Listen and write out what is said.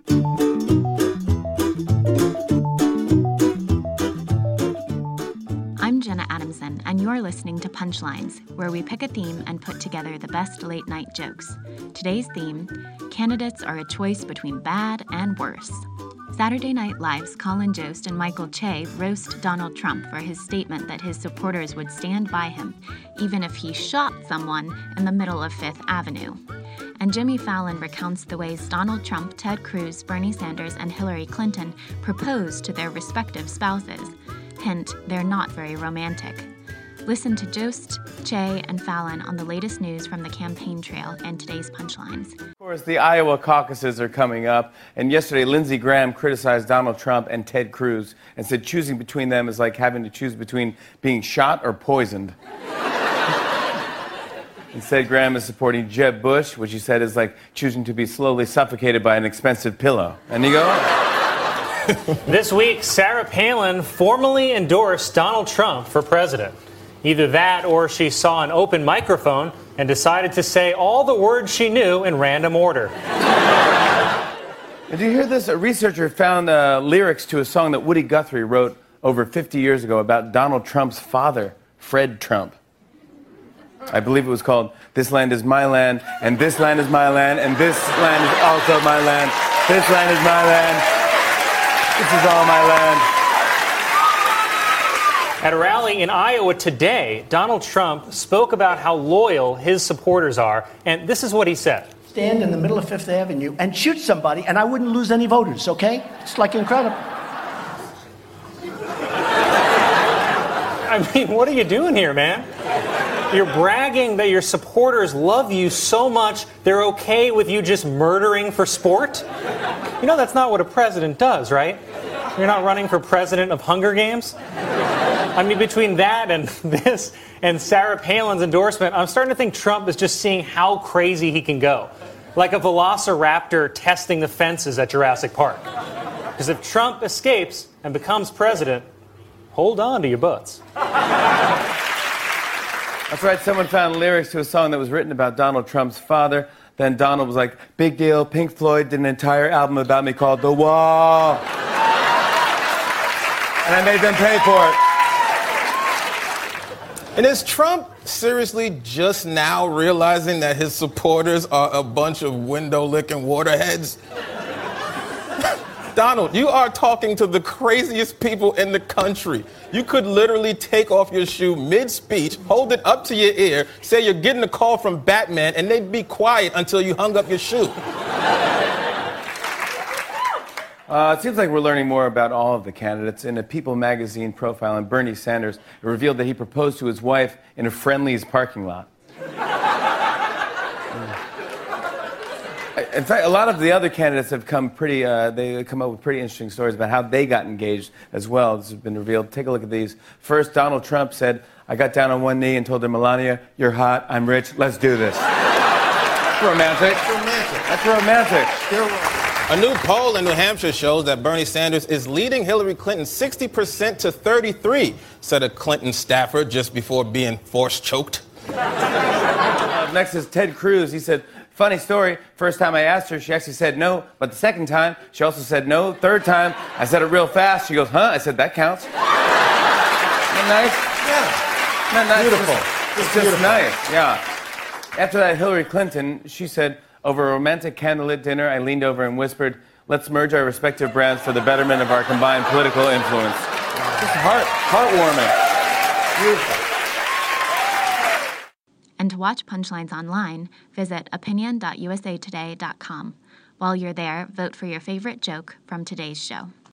I'm Jenna Adamson, and you're listening to Punchlines, where we pick a theme and put together the best late-night jokes. Today's theme, candidates are a choice between bad and worse. Saturday Night Live's Colin Jost and Michael Che roast Donald Trump for his statement that his supporters would stand by him, even if he shot someone in the middle of Fifth Avenue. And Jimmy Fallon recounts the ways Donald Trump, Ted Cruz, Bernie Sanders, and Hillary Clinton proposed to their respective spouses. Hint, they're not very romantic. Listen to Jost, Che, and Fallon on the latest news from the campaign trail and today's Punchlines. Of course, the Iowa caucuses are coming up, and yesterday Lindsey Graham criticized Donald Trump and Ted Cruz and said choosing between them is like having to choose between being shot or poisoned. Instead, Graham is supporting Jeb Bush, which he said is like choosing to be slowly suffocated by an expensive pillow. And you go... This week, Sarah Palin formally endorsed Donald Trump for president. Either that or she saw an open microphone and decided to say all the words she knew in random order. Did you hear this? A researcher found lyrics to a song that Woody Guthrie wrote over 50 years ago about Donald Trump's father, Fred Trump. I believe it was called This Land Is My Land, and This Land Is My Land, and This Land Is Also My Land. This land is my land. This is all my land. At a rally in Iowa today, Donald Trump spoke about how loyal his supporters are, and this is what he said. Stand in the middle of Fifth Avenue and shoot somebody, and I wouldn't lose any voters, okay? It's like incredible. I mean, what are you doing here, man? You're bragging that your supporters love you so much they're okay with you just murdering for sport? You know that's not what a president does, right? You're not running for president of Hunger Games? I mean, between that and this and Sarah Palin's endorsement, I'm starting to think Trump is just seeing how crazy he can go. Like a velociraptor testing the fences at Jurassic Park. Because if Trump escapes and becomes president, hold on to your butts. That's right, someone found lyrics to a song that was written about Donald Trump's father. Then Donald was like, big deal, Pink Floyd did an entire album about me called The Wall. And I made them pay for it. And is Trump seriously just now realizing that his supporters are a bunch of window-licking waterheads? Donald, you are talking to the craziest people in the country. You could literally take off your shoe mid-speech, hold it up to your ear, say you're getting a call from Batman, and they'd be quiet until you hung up your shoe. It seems like we're learning more about all of the candidates. In a People magazine profile on Bernie Sanders, it revealed that he proposed to his wife in a Friendly's parking lot. In fact, a lot of the other candidates have come up with pretty interesting stories about how they got engaged as well. This has been revealed. Take a look at these. First, Donald Trump said, I got down on one knee and told her, Melania, you're hot, I'm rich, let's do this. That's romantic. That's romantic. A new poll in New Hampshire shows that Bernie Sanders is leading Hillary Clinton 60% to 33%, said a Clinton staffer just before being force choked. Next is Ted Cruz. He said, funny story, first time I asked her, she actually said no, but the second time, she also said no. Third time, I said it real fast. She goes, huh? I said, that counts. Isn't that nice? Yeah. Isn't that nice? Beautiful. It's just nice, yeah. After that, Hillary Clinton, she said, over a romantic candlelit dinner, I leaned over and whispered, let's merge our respective brands for the betterment of our combined political influence. Just heartwarming. Beautiful. And to watch Punchlines online, visit opinion.usatoday.com. While you're there, vote for your favorite joke from today's show.